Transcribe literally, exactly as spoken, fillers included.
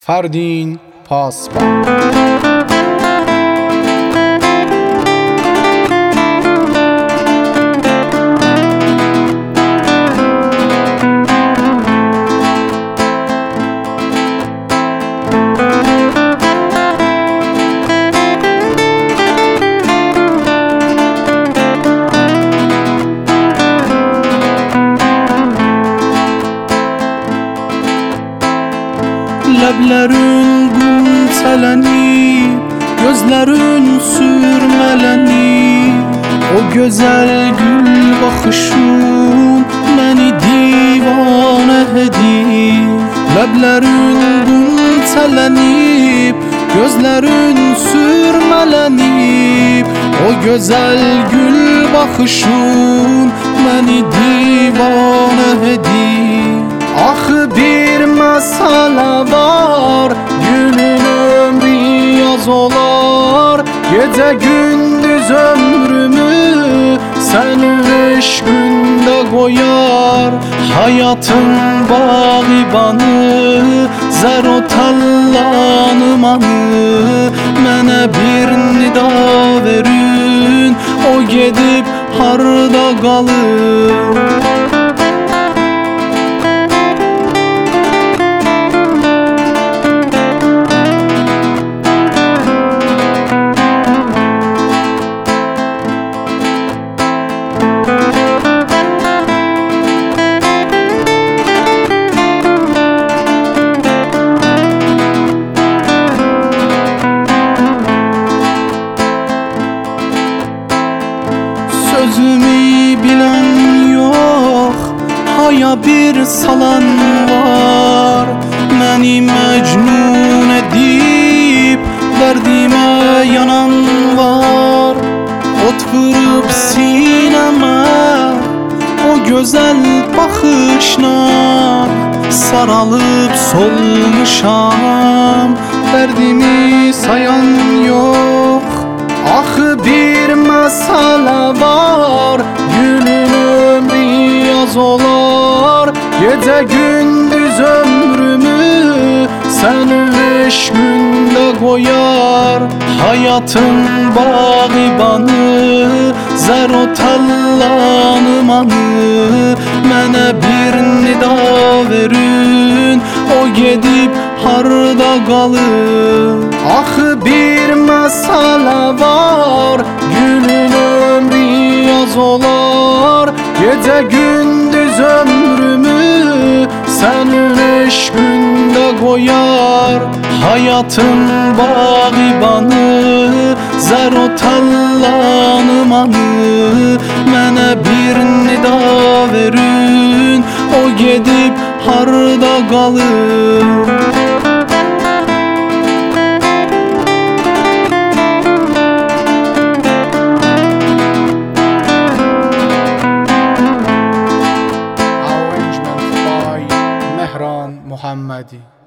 Ferdin Pasban. Ləblərin qumsələnib, gözlərin sürmələnib, o gözəl gül baxışın məni divanə edir. Ləblərin qumsələnib, gözlərin sürmələnib, o gözəl gül baxışın məni divanə edir. Axı bir məsələ var, günün ömrü yaz olar, gecə gündüz ömrümü sənin eşqində qoyar. Həyatın bağibanı, zər o tallanımanı, mənə bir nida verin, o gedib harda qalır. Sözümü bilən yox, haya bir salan var, məni məcnun edib dərdimə yanan var. Ot vurub sinəmə o gözəl baxışla, saralıb solmuşam, dərdimi sayan yox. Axı bir məsələ var, günün ömrü yaz olar, gecə gündüz ömrümü sənin eşqində qoyar. Həyatın bağibanı, zər o tallanımanı, mənə bir nida verin, o gedib harda qalır. Axı bir məsələ var, günün ömrü yaz olar, gecə gündüz ömrümü sənin eşqində qoyar. Həyatın bağibanı, zər o tallanımanı, mənə bir nida verin, o gedib harda qalır. Mehran Muhammadi.